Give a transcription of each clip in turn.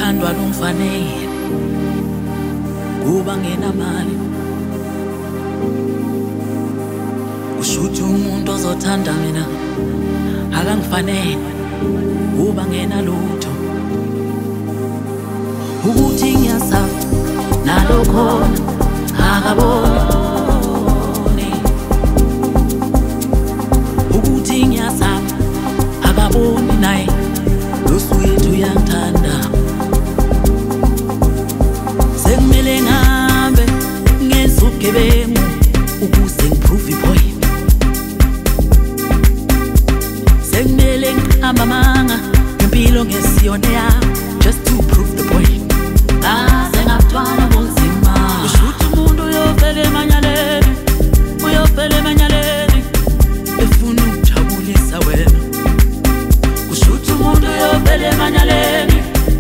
uthandwa lumfanele kuba ngenamali ushuthi umuntu ozothanda mina akangifanele kuba ngenalutho ukuthi ngiyasaba nalokho akaboni ukuthi ngiyasaba akaboni naye losu yethu uyangithanda sekumele ngihambe ngenze ubugebengu ukuze ngiprove ipoint sekumele ngihambe amanga ngempilo ngesiyone yami just to prove the point sengathwala bunzima ushuthi umuntu uyofela emanyaleni efuna ukujabulisa wena ushuthi umuntu uyofela emanyaleni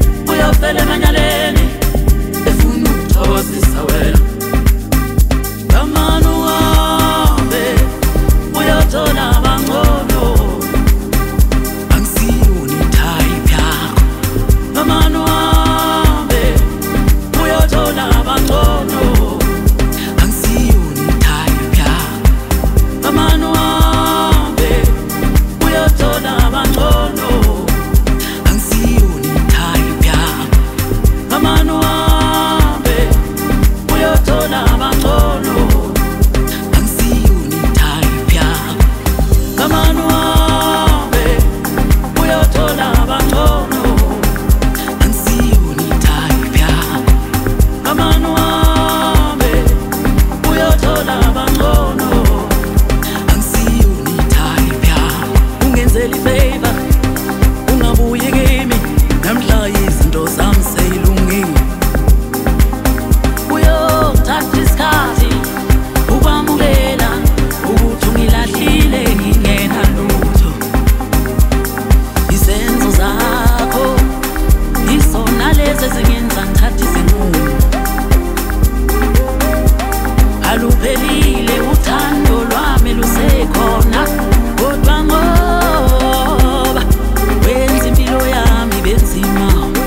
efuna ukuthokozisa wena kamanu wabe uyothola abangcono angisiyoni type yakho kamanu wabe uyothola abangcono angisiyoni type yakho kamanu wabe uyothola abangcono angisiyoni type yakho kamanu wabe uyothola abangcono angisiyoni type yakho kamanu wabe uyothola abangcono angisiyoni type yakho kamanu wabe uyothola abangcono angisiyoni type yakho ungenzela ifavor ungabuyi kimi namhla izinto zami seyilungile uyothatha isikhathi ukwamukela ukuthi ungilahlile ngingenalutho izenzo zakho izona lezi ezingenza ngithathe izinqumo aluphelile uthando lwami lusekhona kodwa ngoba wenza impilo yami benzima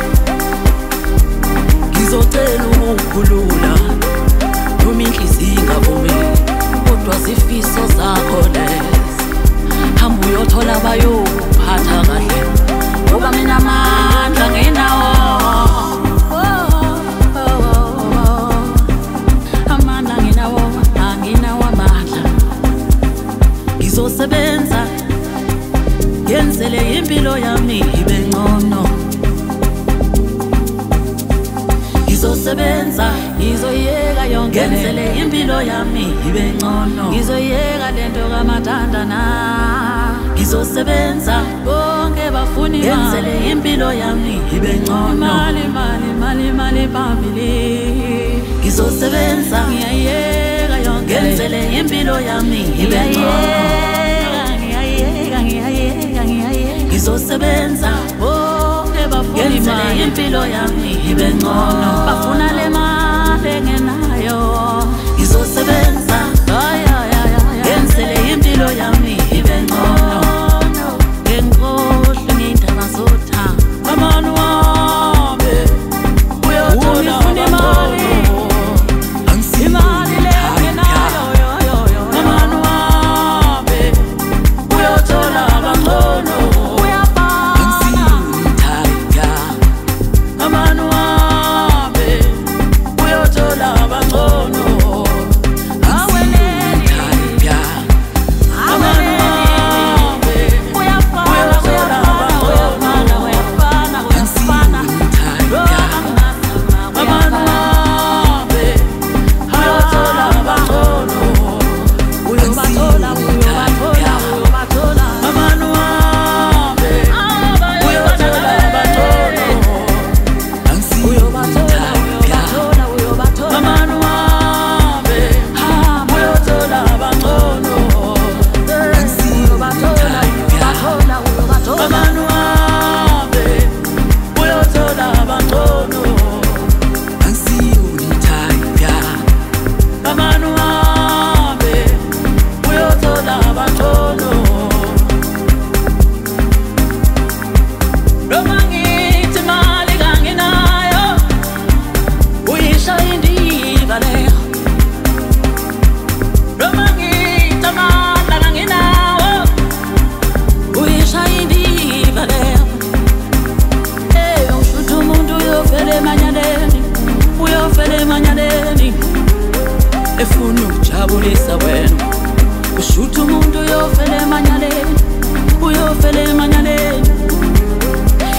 ngizocela ukukhulula noma inhliziyo ingavumeli kodwa zifiso zakho lezi hamba uyothola bayophatha kahle ngoba mina amandla nginawo amandla nginawo anginawo amandla ngizosebenza ngenzele impilo yami ibe ngcono ngizosebenza ngizoyeka yonke ngenzele impilo yami ibe ngcono ngizoyeka lento kamathandana ngizosebenza bonke bafuni ngenzele impilo yami ibe ngcono imali phambili ngizosebenza ngiyayeka yonke ngenzele impilo yami ibe ngcono ngizosebenza bonke bafuni ngenzele impilo yami ibe ngcono bafuna le mali engenayo ngizosebenza ngenzele impilo yami ibe ngcono ngengikhohlwe ngiy'ndaba zothando kamanu wabe uyothola imali imali le engenayo kamanu wabe uyothola abangcono uyafana kamanu wabe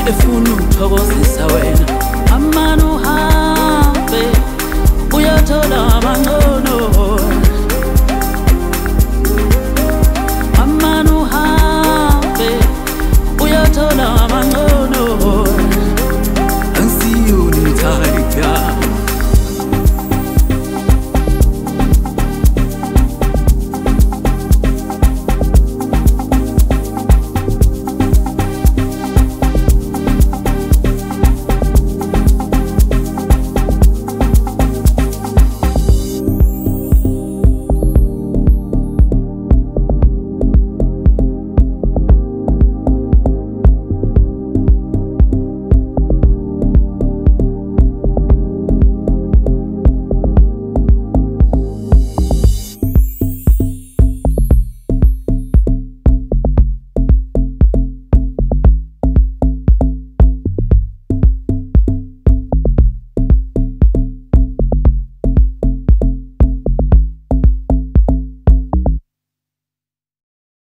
efuna ungithokozisa